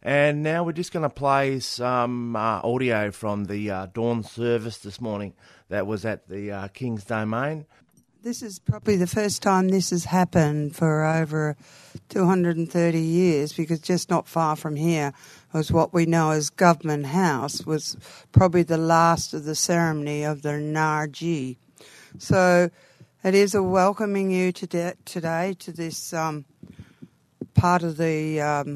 And now we're just going to play some audio from the dawn service this morning that was at the King's Domain. This is probably the first time this has happened for over 230 years, because just not far from here was what we know as Government House, was probably the last of the ceremony of the Narji. So it is a welcoming you today to this part of the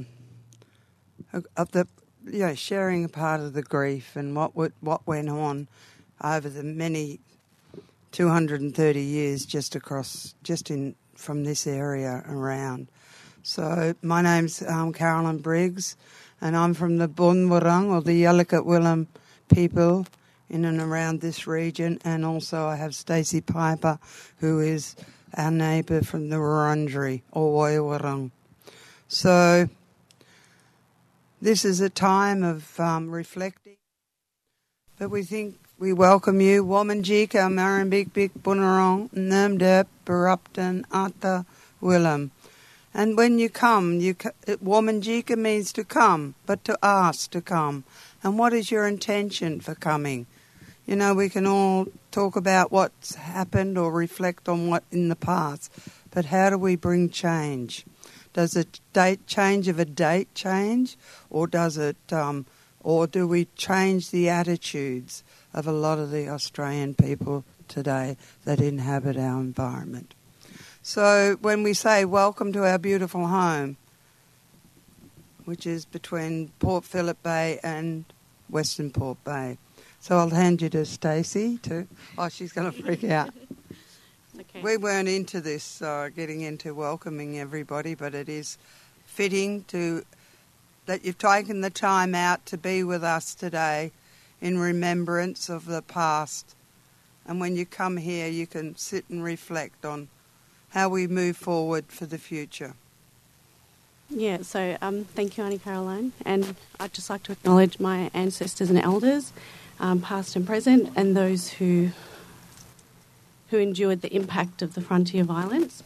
sharing a part of the grief and what went on over the many 230 years from this area around. So my name's Carolyn Briggs, and I'm from the Bunwurrung, or the Yalukit Willam people in and around this region, and also I have Stacey Piper, who is our neighbour from the Wurundjeri, or Woiwurrung. So this is a time of reflecting, but we welcome you, Wominjeka, Marambik, Bik, Bunurong, Nermdep, Barupton, Ata, Willam. And when you come, Wominjeka means to come, but to ask to come. And what is your intention for coming? You know, we can all talk about what's happened or reflect on what in the past, but how do we bring change? Does a change of a date change, or does it, or do we change the attitudes of a lot of the Australian people today that inhabit our environment? So when we say welcome to our beautiful home, which is between Port Phillip Bay and Western Port Bay. So I'll hand you to Stacey too. Oh, she's going to freak out. Okay. We weren't into this, getting into welcoming everybody, but it is fitting that you've taken the time out to be with us today in remembrance of the past. And when you come here, you can sit and reflect on how we move forward for the future. Yeah, so thank you, Auntie Caroline. And I'd just like to acknowledge my ancestors and elders, past and present, and those who endured the impact of the frontier violence.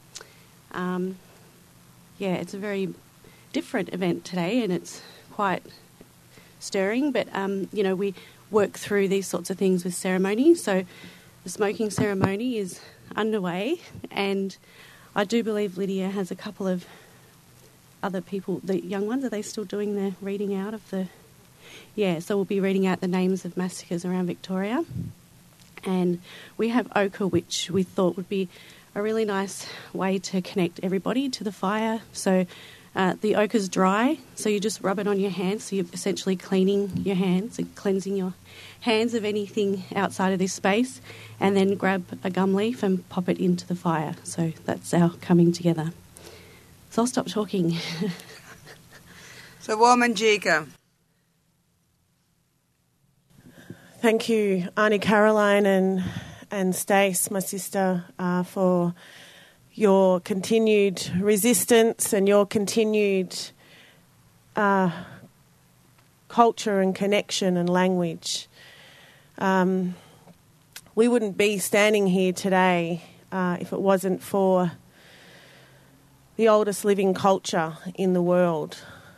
It's a very different event today, and it's quite stirring, but we work through these sorts of things with ceremony. So the smoking ceremony is underway, and I do believe Lydia has a couple of other people, the young ones. Are they still doing the reading out of the... Yeah, so we'll be reading out the names of massacres around Victoria. And we have ochre, which we thought would be a really nice way to connect everybody to the fire. So the ochre's dry, so you just rub it on your hands, so you're essentially cleaning your hands and cleansing your hands of anything outside of this space, and then grab a gum leaf and pop it into the fire. So that's our coming together. So I'll stop talking. So Wominjeka. Thank you, Auntie Caroline and Stace, my sister, for your continued resistance and your continued culture and connection and language. We wouldn't be standing here today if it wasn't for the oldest living culture in the world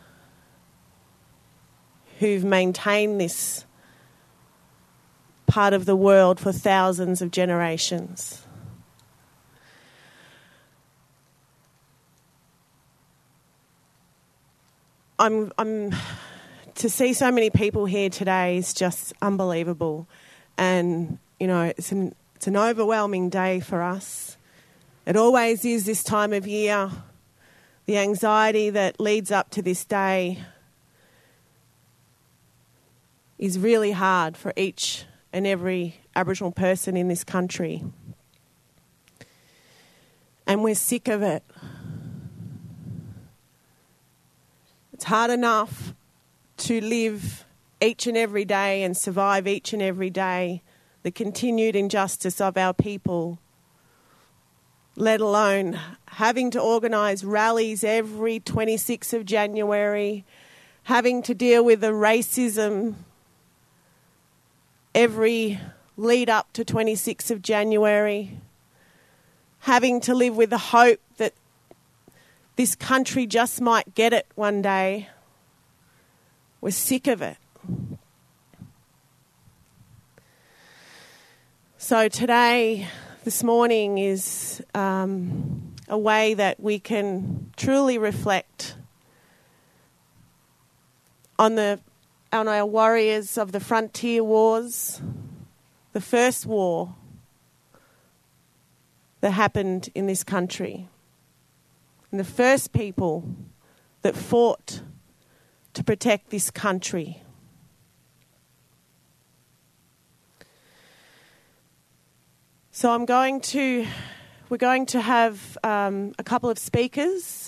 who've maintained this part of the world for thousands of generations. To see so many people here today is just unbelievable, and it's an overwhelming day for us. It always is this time of year. The anxiety that leads up to this day is really hard for each and every Aboriginal person in this country. And we're sick of it. It's hard enough to live each and every day and survive each and every day the continued injustice of our people, let alone having to organise rallies every 26th of January, having to deal with the racism every lead up to 26th of January, having to live with the hope that this country just might get it one day, We're sick of it. So today, this morning, is a way that we can truly reflect on our warriors of the frontier wars, the first war that happened in this country, and the first people that fought to protect this country. So we're going to have a couple of speakers,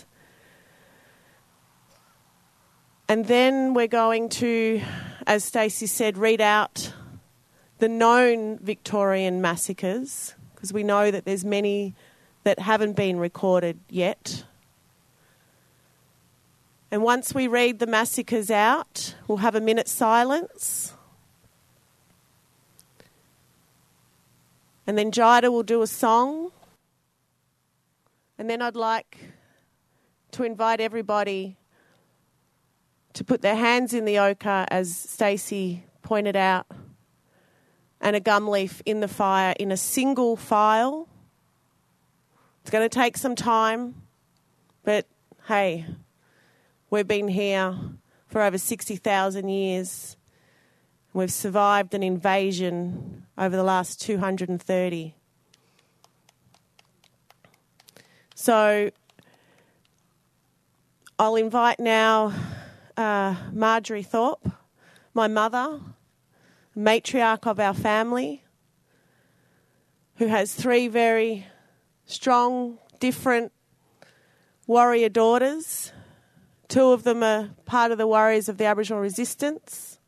and then we're going to, as Stacey said, read out the known Victorian massacres, because we know that there's many that haven't been recorded yet. And once we read the massacres out, we'll have a minute's silence. And then Jida will do a song. And then I'd like to invite everybody to put their hands in the ochre, as Stacey pointed out, and a gum leaf in the fire in a single file. It's going to take some time, but hey, we've been here for over 60,000 years. We've survived an invasion over the last 230. So I'll invite now Marjorie Thorpe, my mother, matriarch of our family, who has 3 very strong, different warrior daughters. 2 of them are part of the warriors of the Aboriginal resistance.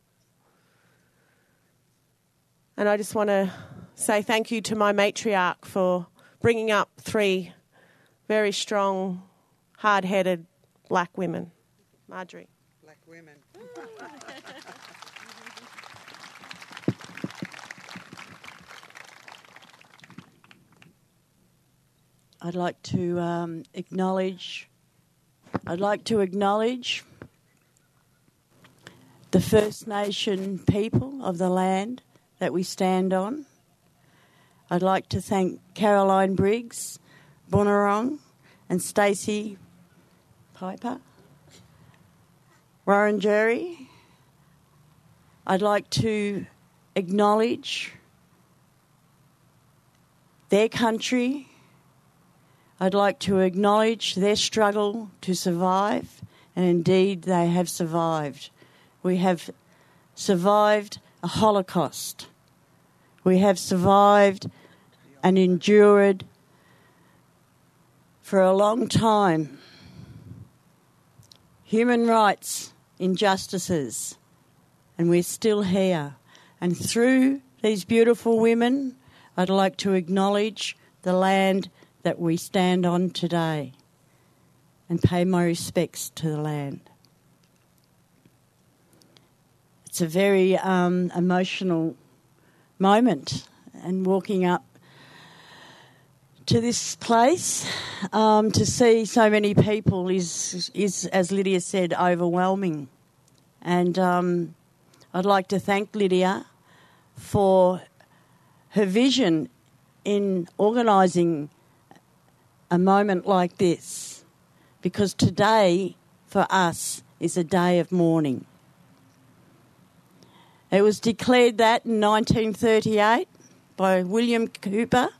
And I just want to say thank you to my matriarch for bringing up 3 very strong, hard-headed black women. Marjorie. Black women. I'd like to acknowledge the First Nation people of the land that we stand on. I'd like to thank Caroline Briggs, Bunurong, and Stacey Piper, Wurundjeri. I'd like to acknowledge their country. I'd like to acknowledge their struggle to survive, and indeed they have survived. We have survived a Holocaust. We have survived and endured for a long time human rights injustices, and we're still here. And through these beautiful women, I'd like to acknowledge the land that we stand on today and pay my respects to the land. It's a very emotional moment, and walking up to this place to see so many people is, as Lydia said, overwhelming. And I'd like to thank Lydia for her vision in organising a moment like this, because today for us is a day of mourning. It was declared that in 1938 by William Cooper,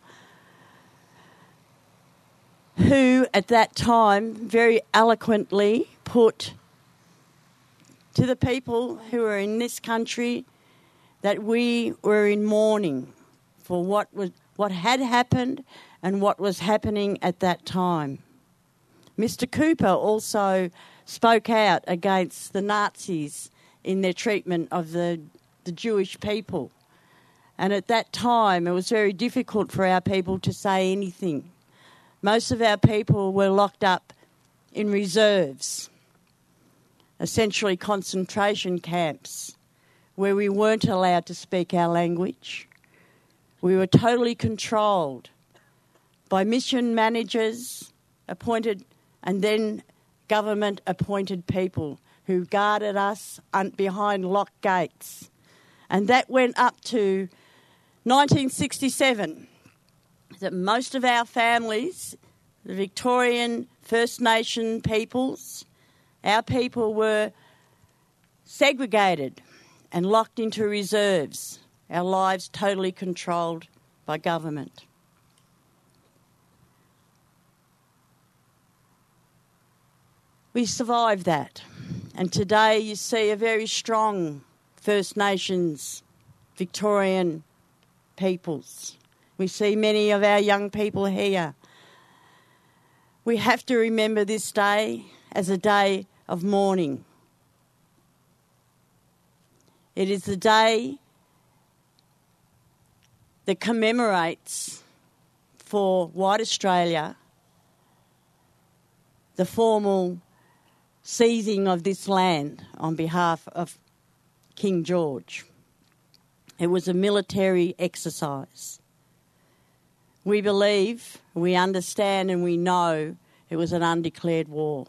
who at that time very eloquently put to the people who were in this country that we were in mourning for what had happened and what was happening at that time. Mr. Cooper also spoke out against the Nazis in their treatment of the Jewish people. And at that time, it was very difficult for our people to say anything. Most of our people were locked up in reserves, essentially concentration camps, where we weren't allowed to speak our language. We were totally controlled by mission managers appointed and then government-appointed people who guarded us behind locked gates. And that went up to 1967, that most of our families, the Victorian First Nation peoples, our people were segregated and locked into reserves, our lives totally controlled by government. We survived that, and today you see a very strong First Nations, Victorian peoples. We see many of our young people here. We have to remember this day as a day of mourning. It is the day that commemorates for white Australia the formal seizing of this land on behalf of King George. It was a military exercise. We believe, we understand and we know it was an undeclared war.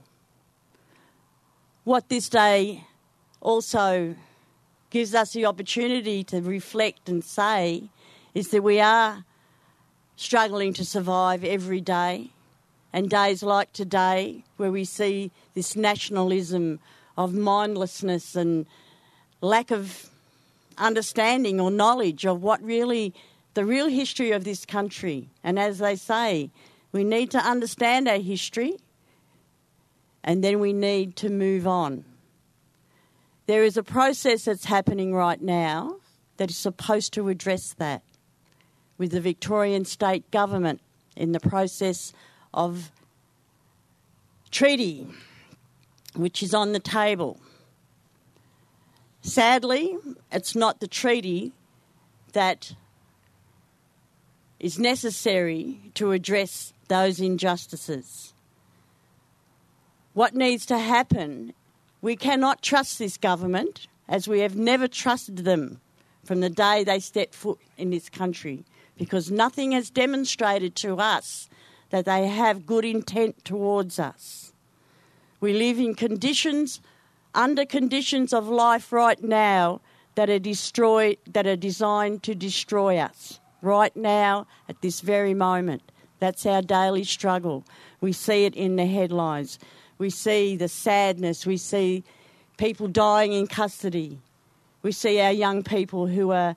What this day also gives us the opportunity to reflect and say is that we are struggling to survive every day, and days like today where we see this nationalism of mindlessness and lack of understanding or knowledge of what really the real history of this country. And as they say, we need to understand our history and then we need to move on. There is a process that's happening right now that is supposed to address that, with the Victorian state government in the process of treaty, which is on the table. Sadly, it's not the treaty that is necessary to address those injustices. What needs to happen, we cannot trust this government, as we have never trusted them from the day they stepped foot in this country, because nothing has demonstrated to us that they have good intent towards us. We live in conditions, under conditions of life right now that are designed to destroy us. Right now, at this very moment. That's our daily struggle. We see it in the headlines. We see the sadness. We see people dying in custody. We see our young people who are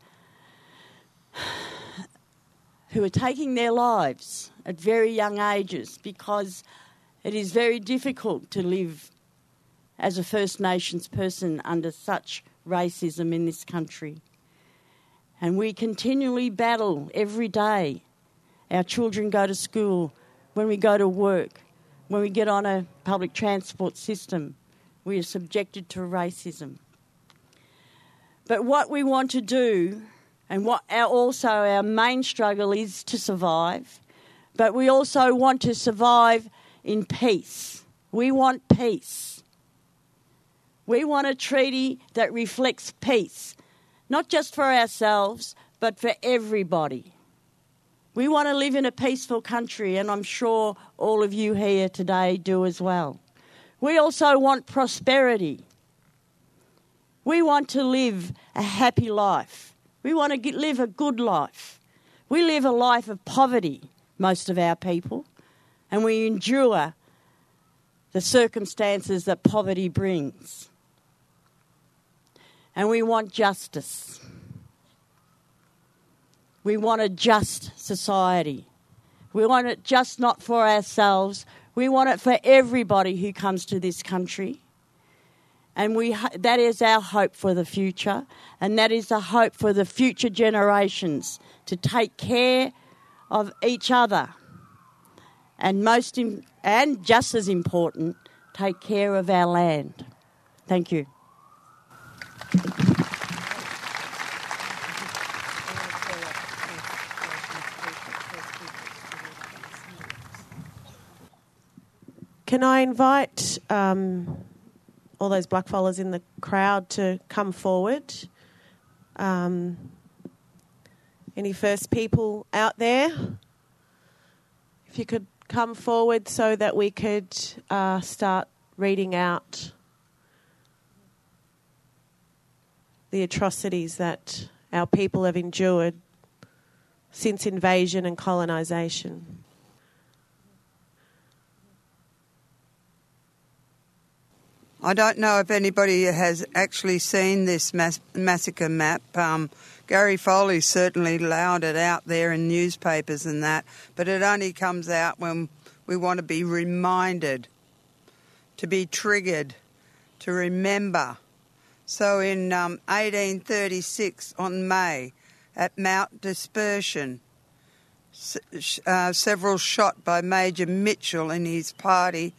taking their lives at very young ages, because it is very difficult to live as a First Nations person under such racism in this country. And we continually battle every day. Our children go to school, when we go to work, when we get on a public transport system, we are subjected to racism. But what we want to do, and what our main struggle is to survive, but we also want to survive in peace. We want peace. We want a treaty that reflects peace, not just for ourselves, but for everybody. We want to live in a peaceful country, and I'm sure all of you here today do as well. We also want prosperity. We want to live a happy life. We want to live a good life. We live a life of poverty, most of our people, and we endure the circumstances that poverty brings. And we want justice. We want a just society. We want it just not for ourselves. We want it for everybody who comes to this country. And that is our hope for the future, and that is the hope for the future generations to take care of each other. And and just as important, take care of our land. Thank you. Can I invite all those blackfellas in the crowd to come forward? Any First people out there? If you could come forward so that we could start reading out the atrocities that our people have endured since invasion and colonisation. I don't know if anybody has actually seen this massacre map. Gary Foley certainly allowed it out there in newspapers and that, but it only comes out when we want to be reminded, to be triggered, to remember. So in 1836, on May, at Mount Dispersion, several shot by Major Mitchell and his party.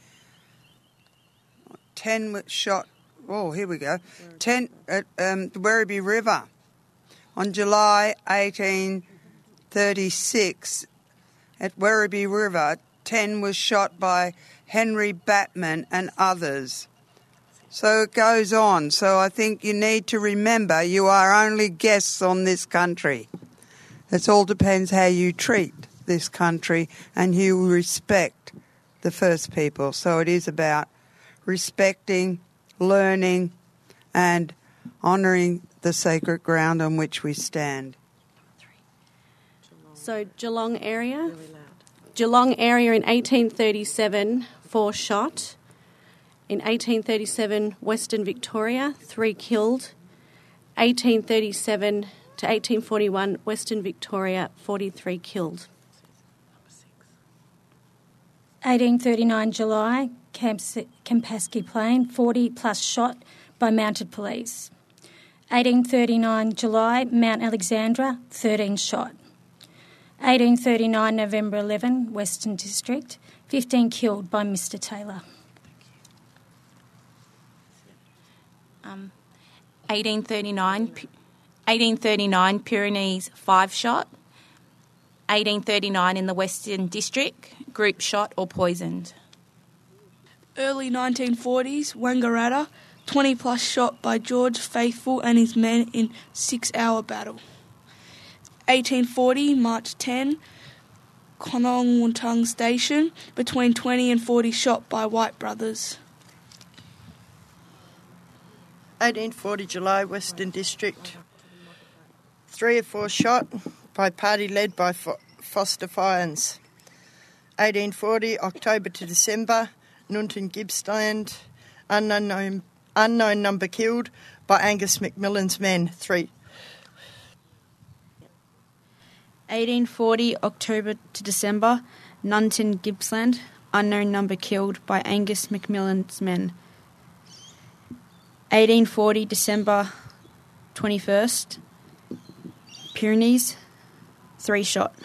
10 shot, oh, here we go, 10 at Werribee River. On July 1836, at Werribee River, 10 was shot by Henry Batman and others. So it goes on. So I think you need to remember you are only guests on this country. It all depends how you treat this country and you respect the First People. So it is about respecting, learning and honouring the sacred ground on which we stand. So Geelong area in 1837, 4 shot. In 1837, Western Victoria, 3 killed. 1837 to 1841, Western Victoria, 43 killed. 1839 July, Campaspe Plain, 40 plus shot by mounted police. 1839 July, Mount Alexandra, 13 shot. 1839 November 11, Western District, 15 killed by Mr Taylor. 1839 Pyrenees, 5 shot. 1839 in the Western District, group shot or poisoned. Early 1940s, Wangaratta, 20 plus shot by George Faithful and his men in 6-hour battle. 1840, March 10, Konongwuntang Station, between 20 and 40 shot by White brothers. 1840 July, Western District, 3 or 4 shot by party led by Foster Fyans. 1840 October to December, Nunton Gippsland, unknown number killed by Angus McMillan's men, 3. 1840 October to December, Nunton Gippsland, unknown number killed by Angus McMillan's men. 1840 December 21st, Pyrenees, 3 shot.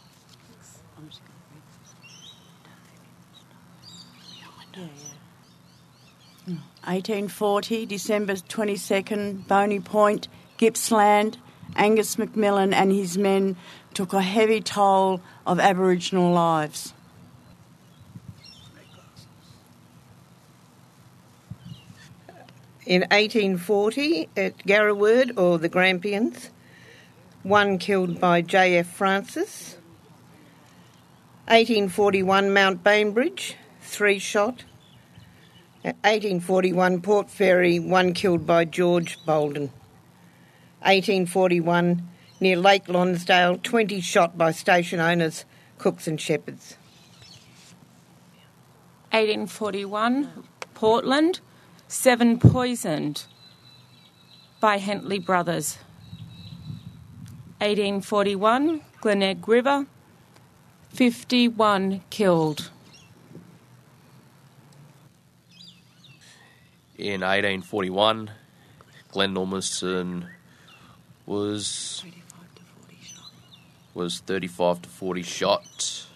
1840, December 22nd, Boney Point, Gippsland, Angus McMillan and his men took a heavy toll of Aboriginal lives. In 1840, at Garraword, or the Grampians, 1 killed by J.F. Francis. 1841, Mount Bainbridge, 3 shot. 1841, Port Fairy, 1 killed by George Bolden. 1841, near Lake Lonsdale, 20 shot by station owners, cooks and shepherds. 1841, Portland, 7 poisoned by Hentley brothers. 1841, Glenegg River, 51 killed. In 1841, Glenormiston was 35 to 40 shot.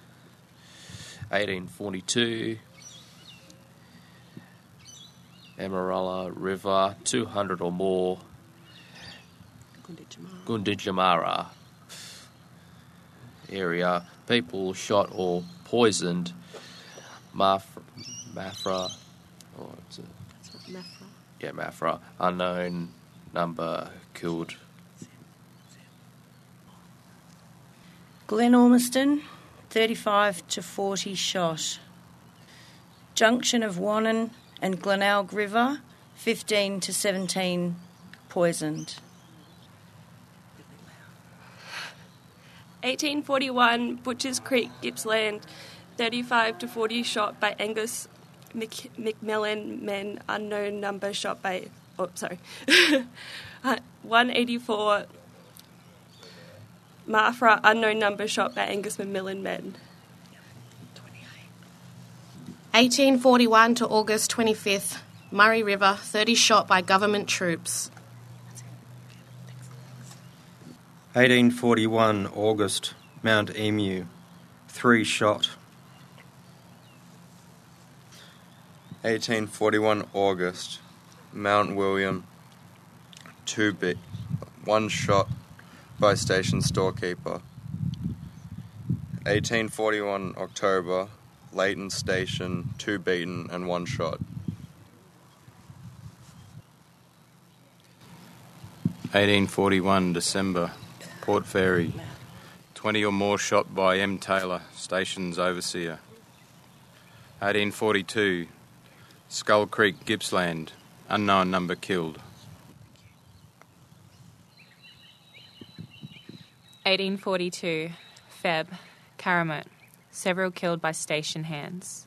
1842, Amaralla River, 200 or more. Gunditjmara area, people shot or poisoned. Mafra, or it's Mafra. Yeah, Mafra, unknown number killed. Glenormiston, 35 to 40 shot. Junction of Wannon and Glenelg River, 15 to 17 poisoned. 1841, Butchers Creek, Gippsland, 35 to 40 shot by Angus McMillan men, unknown number shot by... 184, Marfra, unknown number shot by Angus McMillan men. 1841 to August 25th, Murray River, 30 shot by government troops. 1841 August, Mount Emu, 3 shot. 1841 August, Mount William, 1 shot by station storekeeper. 1841 October, Leighton Station, 2 beaten and 1 shot. 1841 December, Port Fairy, 20 or more shot by M. Taylor, Stations Overseer. 1842 Skull Creek, Gippsland, unknown number killed. 1842 Feb, Karamoot, several killed by station hands.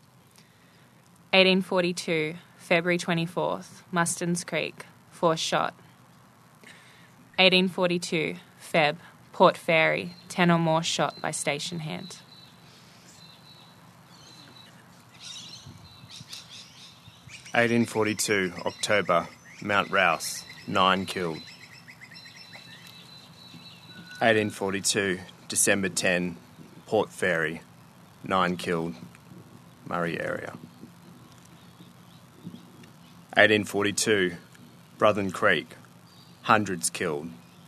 1842 February 24th, Mustons Creek, 4 shot. 1842 Feb, Port Fairy, 10 or more shot by station hand. 1842 October, Mount Rouse, 9 killed. 1842 December 10, Port Fairy, 9 killed, Murray area. 1842 Brothen Creek, hundreds killed.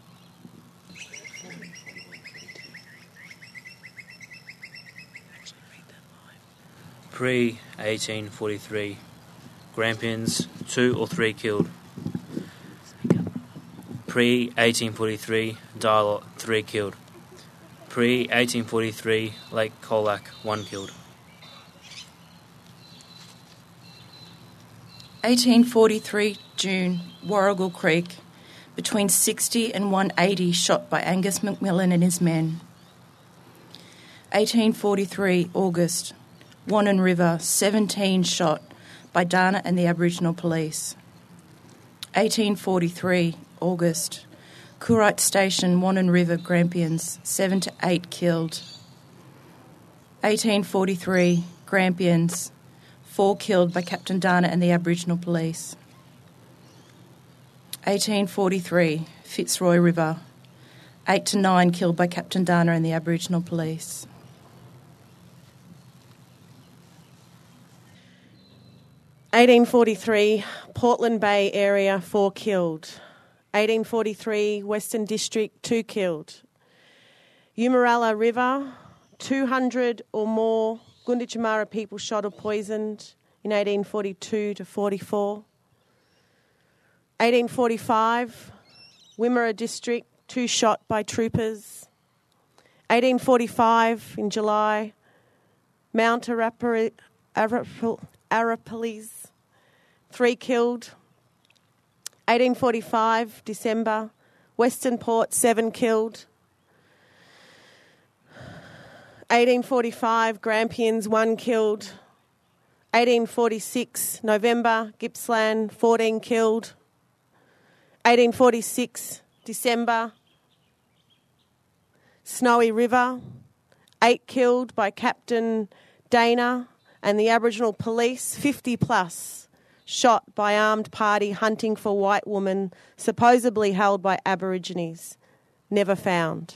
Pre-1843, Grampians, 2 or 3 killed. Pre-1843, Dialot, 3 killed. Pre-1843, Lake Colac, 1 killed. 1843 June, Warrigal Creek, between 60 and 180 shot by Angus McMillan and his men. 1843 August, Wannon River, 17 shot by Dana and the Aboriginal Police. 1843 August, Coorite Station, Wannon River, Grampians, 7 to 8 killed. 1843 Grampians, 4 killed by Captain Dana and the Aboriginal Police. 1843 Fitzroy River, 8 to 9 killed by Captain Dana and the Aboriginal Police. 1843 Portland Bay area, 4 killed. 1843 Western District, 2 killed. Umaralla River, 200 or more Gunditjmara people shot or poisoned in 1842 to 44. 1845 Wimmera District, 2 shot by troopers. 1845 in July, Mount Arapiles, 3 killed. 1845 December, Western Port, 7 killed. 1845 Grampians, 1 killed. 1846 November, Gippsland, 14 killed. 1846 December, Snowy River, 8 killed by Captain Dana and the Aboriginal Police, 50 plus shot by armed party hunting for white woman supposedly held by Aborigines, never found.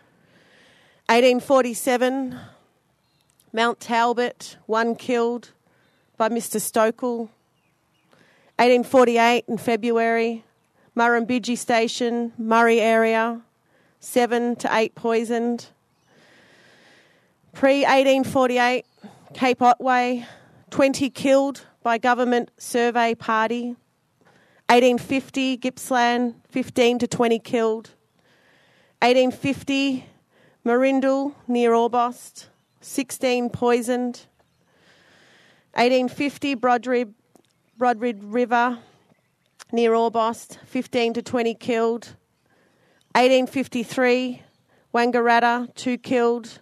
1847 Mount Talbot, 1 killed by Mr Stokel. 1848 in February, Murrumbidgee Station, Murray area, 7 to 8 poisoned. Pre-1848, Cape Otway, 20 killed by government survey party. 1850, Gippsland, 15 to 20 killed. 1850, Marindal near Orbost, 16 poisoned. 1850, Brodrid River, near Orbost, 15 to 20 killed. 1853, Wangaratta, 2 killed.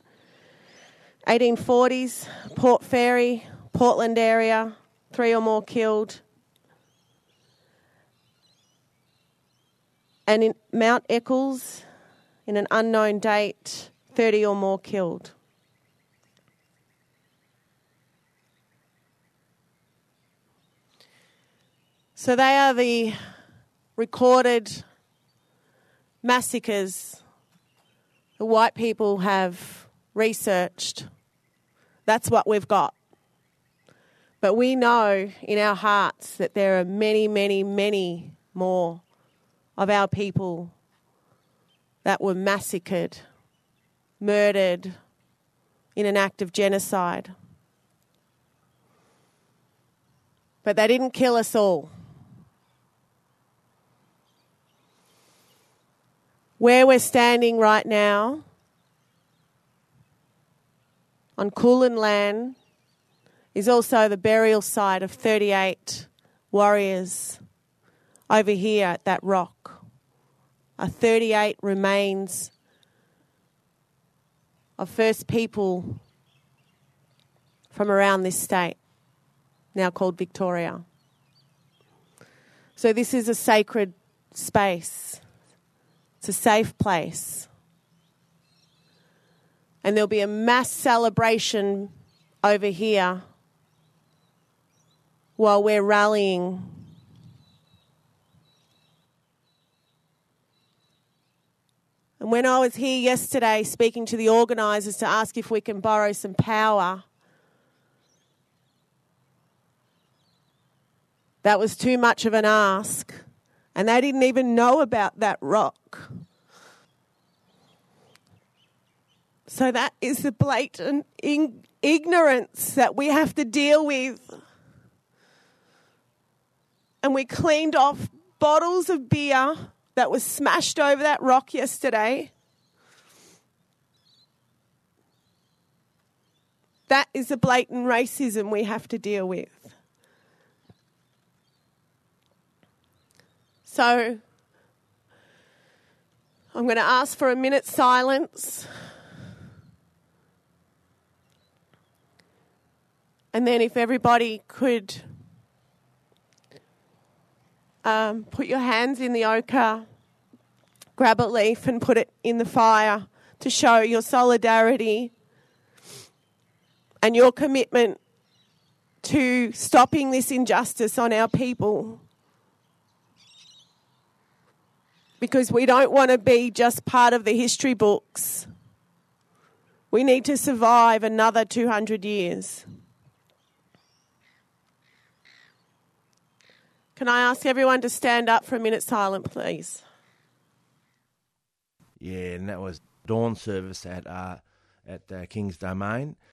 1840s, Port Fairy, Portland area, 3 or more killed. And in Mount Eccles, in an unknown date, 30 or more killed. So they are the recorded massacres the white people have researched. That's what we've got. But we know in our hearts that there are many, many, many more of our people that were massacred, murdered in an act of genocide. But they didn't kill us all. Where we're standing right now, on Kulin land, is also the burial site of 38 warriors over here at that rock. 38 remains of First People from around this state, now called Victoria. So this is a sacred space. It's a safe place. And there'll be a mass celebration over here while we're rallying. And when I was here yesterday speaking to the organisers to ask if we can borrow some power, that was too much of an ask. And they didn't even know about that rock. So that is the blatant ignorance that we have to deal with. And we cleaned off bottles of beer that was smashed over that rock yesterday. That is the blatant racism we have to deal with. So I'm going to ask for a minute's silence. And then if everybody could put your hands in the ochre, grab a leaf and put it in the fire to show your solidarity and your commitment to stopping this injustice on our people. Because we don't want to be just part of the history books. We need to survive another 200 years. Can I ask everyone to stand up for a minute silent, please? Yeah, and that was dawn service at King's Domain.